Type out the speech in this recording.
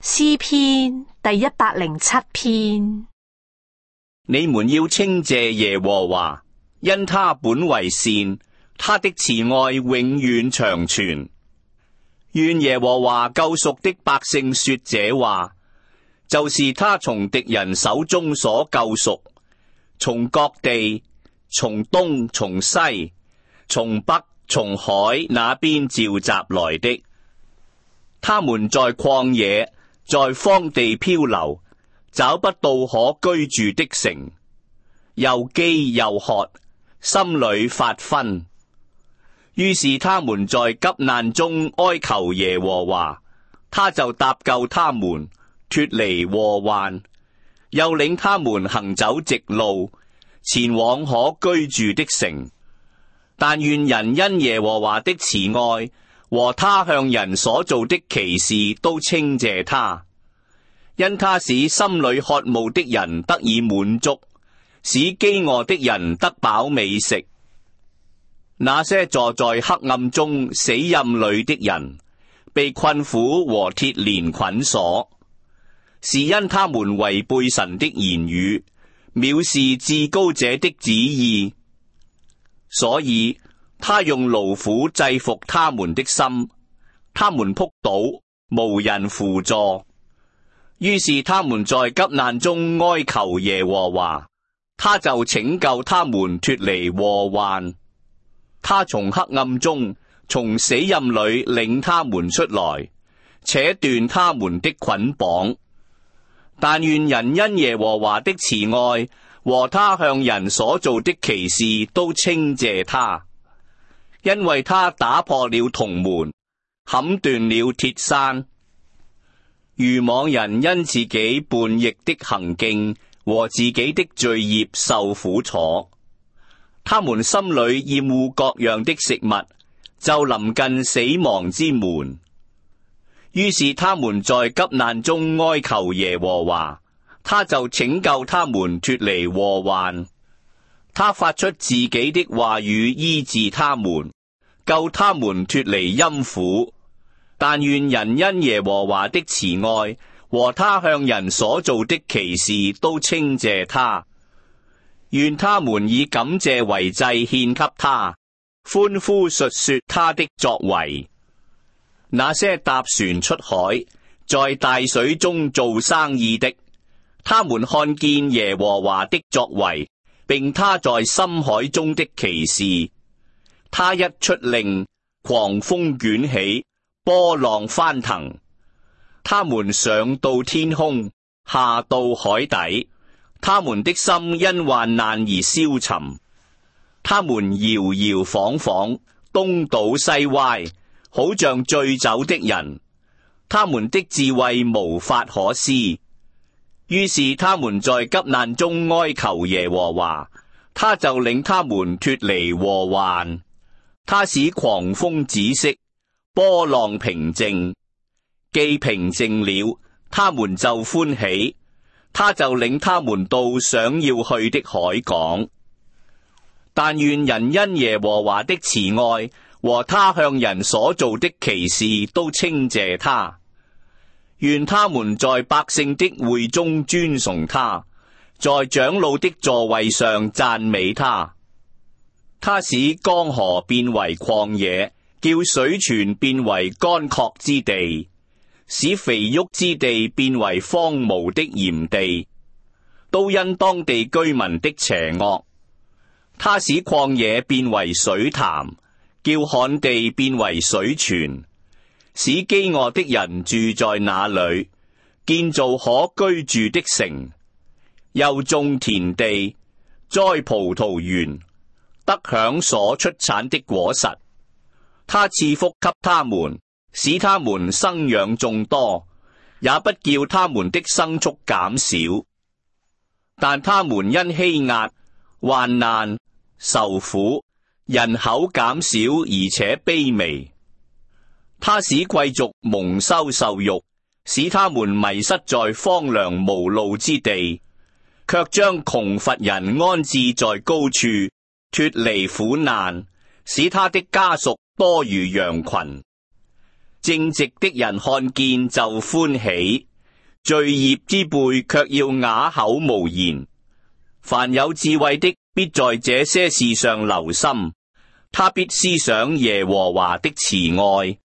詩篇第107篇。 你們要稱謝耶和華，因他本為善，他的慈愛永遠長存。願耶和華救贖的百姓說這話，就是他從敵人手中所救贖，從各地，從東，從西，從北，從海那邊召集來的。他們在曠野，在荒地漂流，找不到可居住的城，又飢又渴，心裏發昏。於是他們在急難中哀求耶和華，他就搭救他們，脫離禍患，又領他們行走直路，前往可居住的城。但願人因耶和華的慈愛和他向人所做的奇事都稱謝他，因他使心裏渴慕的人得以滿足，使飢餓的人得飽美食。那些坐在黑暗中死蔭裏的人，被困苦和鐵鏈捆鎖，是因他們違背神的言語，藐視至高者的旨意。所以他用勞苦制服他們的心，他們仆倒，無人扶助。於是他們在急難中哀求耶和華，他就拯救他們脫離禍患。他從黑暗中，從死蔭裏領他們出來，扯斷他們的捆綁。但願人因耶和華的慈愛和他向人所做的奇事都稱謝他，因為他打破了銅門，砍斷了鐵山。愚妄人因自己叛逆的行徑和自己的罪孽受苦楚，他們心裏厭惡各樣的食物，就臨近死亡之門。於是他們在急難中哀求耶和華，他就拯救他們脫離禍患。他發出自己的話語醫治他們，救他們脫離陰府。但願人因耶和華的慈愛和他向人所做的奇事都稱謝他。願他們以感謝為祭獻給他，歡呼述說他的作為。那些搭船出海，在大水中做生意的，他們看見耶和華的作為，並他在深海中的奇事。他一出令，狂風捲起，波浪翻騰。他們上到天空，下到海底。他們的心因患難而消沉，他們搖搖晃晃，東倒西歪，好像醉酒的人。他們的智慧無法可施。於是他們在急難中哀求耶和華，他就領他們脫離禍患。他使狂風止息，波浪平靜。既平靜了，他們就歡喜。他就領他們到想要去的海港。但願人因耶和華的慈愛和他向人所做的奇事都稱謝他。願他們在百姓的會中尊崇他，在長老的座位上讚美他。他使江河變為曠野，叫水泉變為乾涸之地，使肥沃之地變為荒蕪的鹽地，都因當地居民的邪惡。他使曠野變為水潭，叫旱地變為水泉，使飢餓的人住在那裏，建造可居住的城，又種田地，栽葡萄園，得享所出產的果實。他賜福給他們，使他們生養眾多，也不叫他們的牲畜減少。但他們因欺壓、患難、受苦，人口減少而且卑微。他使貴族蒙羞受辱，使他們迷失在荒涼無路之地，卻將窮乏人安置在高處，脫離苦難，使他的家屬多如羊群。正直的人看見就歡喜， 罪孽之輩卻要啞口無言。凡有智慧的，必在這些事上留心，他必思想耶和華的慈愛，